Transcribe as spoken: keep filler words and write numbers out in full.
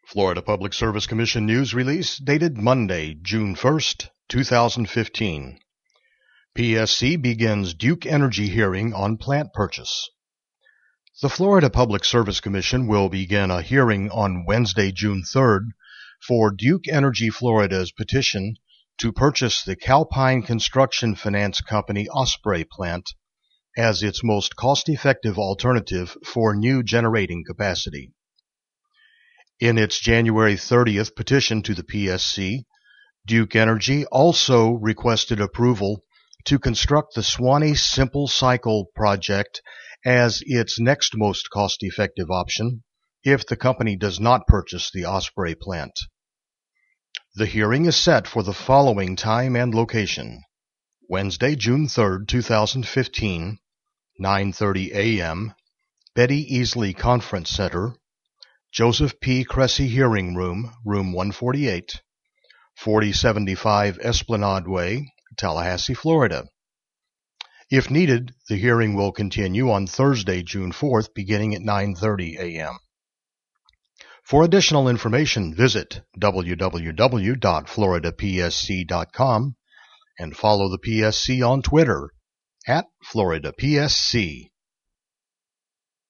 Florida Public Service Commission news release dated Monday, June first, two thousand fifteen. P S C begins Duke Energy hearing on plant purchase. The Florida Public Service Commission will begin a hearing on Wednesday, June third, for Duke Energy Florida's petition to purchase the Calpine Construction Finance Company Osprey plant as its most cost-effective alternative for new generating capacity. In its January thirtieth petition to the P S C, Duke Energy also requested approval to construct the Suwannee Simple Cycle project as its next most cost-effective option if the company does not purchase the Osprey plant. The hearing is set for the following time and location: Wednesday, June third, two thousand fifteen, nine thirty a.m., Betty Easley Conference Center, Joseph P. Cressy Hearing Room, Room one forty-eight, forty seventy-five Esplanade Way, Tallahassee, Florida. If needed, the hearing will continue on Thursday, June fourth, beginning at nine thirty a.m. For additional information, visit w w w dot florida p s c dot com and follow the P S C on Twitter at Florida P S C.